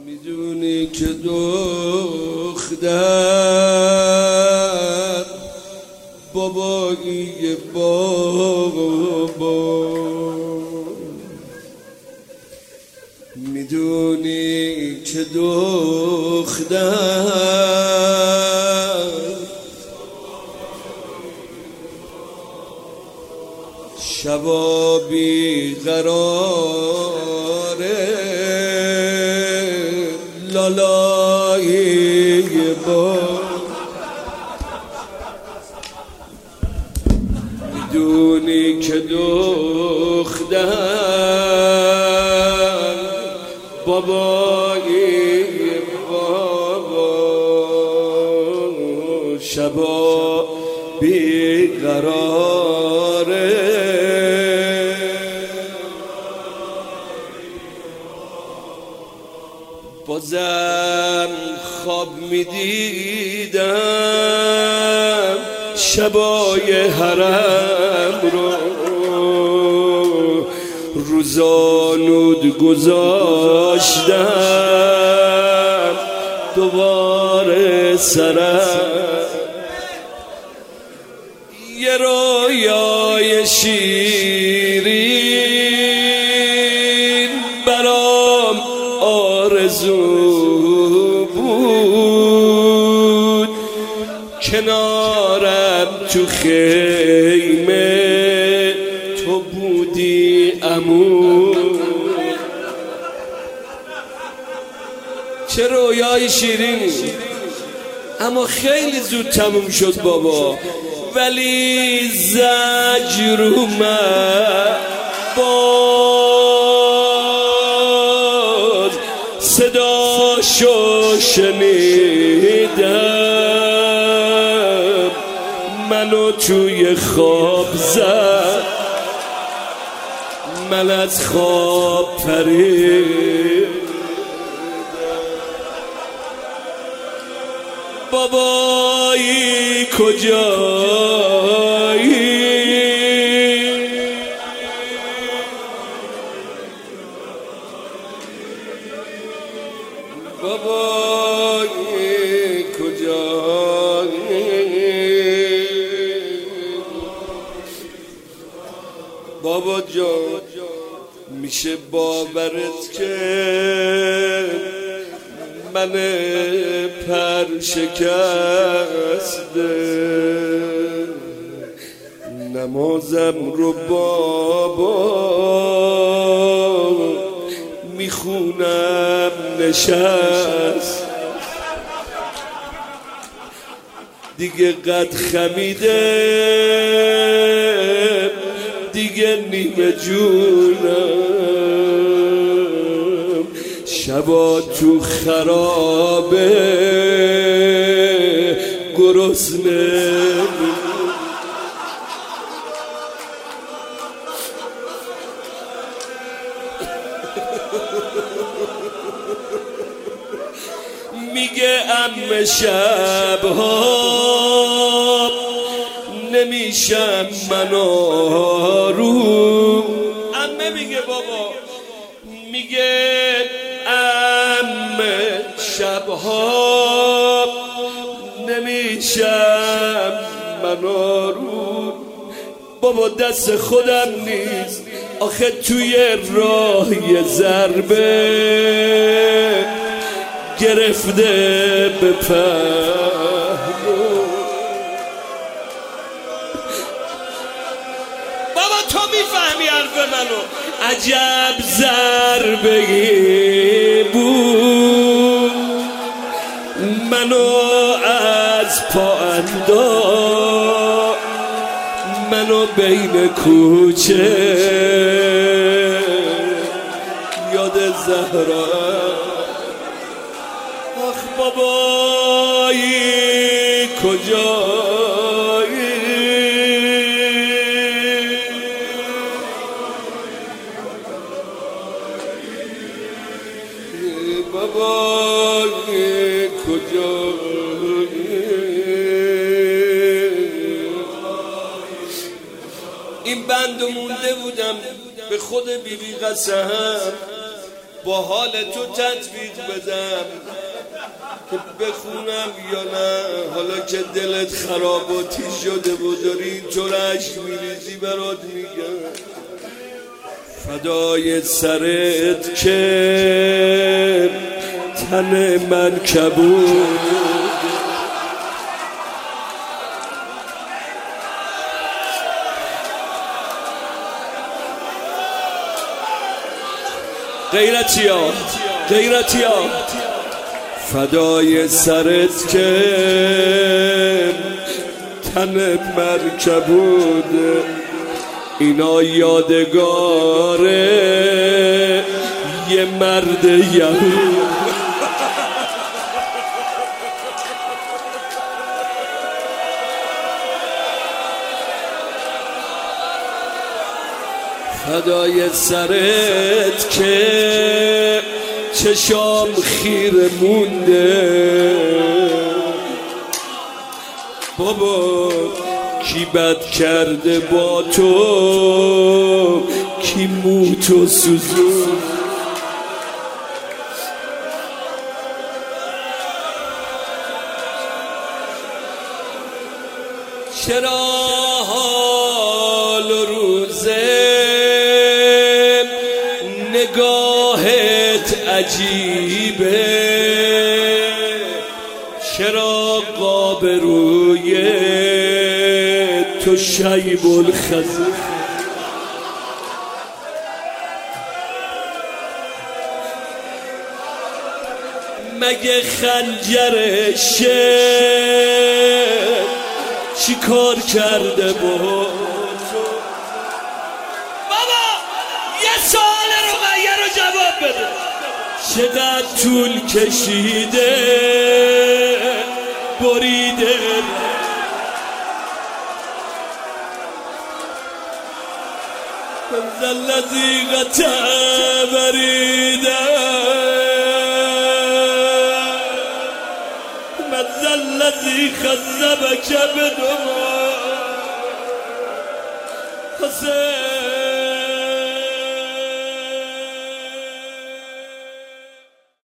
میدونی که دختر بابایی بابا، میدونی که دختر شبا بی قراره لالای با، میدونی که دختر بابای بابا شبا بی قراره بازم خواب میدیدم شبای حرم رو، روزانود گذاشتم دوباره سرم، یه رویای شیرین برام آرزو بود، کنارم تو خیمه تو بودی عمو. چه رویای شیرینی، اما خیلی زود تموم شد بابا، ولی زجر اومد باز صداشو شنیدم، منو توی خواب زد، من از خواب پریدم. بابایی کجایی؟ بابایی کجایی؟ بابا جان میشه باورت که من پر شکسته نمازم رو بابا میخونم نشست، دیگه قد خمیده دیگه نیمه جونم، شبا تو خرابه گرسنه میگه عمه شبها نمیشم من آروم، عمه میگه بابا، میگه عمه شبها نمیشم من آروم، بابا دست خودم نیست آخه توی راه یه ضربه گرفته به پهلو. بابا تو میفهمی حرف منو، عجب ضربه‌ای بود، منو از پا انداخت، منو بین کوچه یاد زهرا. آخ بابایی کجایی؟ بابایی کجایی؟ این بند مونده بودم به خود بیبی قسم، با حال تو تطبیق بدم که بخونم یا نه؟ حالا که دلت خراباتی شده و داری اینطور عشق میریزی برات میگم فدای سرت که تن من کبود غیرتیا فدای سرت که تن من کبود اینا یادگاره یه مرد یهود فدای سرت که چشام خیره مونده بابا کی بد کرده با تو کی موتو سوزون چرا حال روزه نگاهت عجیبه چرا قاب روی تو شیب الخزه مگه خنجرشه چی کار کرده با تو؟ بابا یه سوال رقیه رو جواب بده چقدر طول کشیده بریده من الذی قطع بریده من الذی خذبک بدموع حسین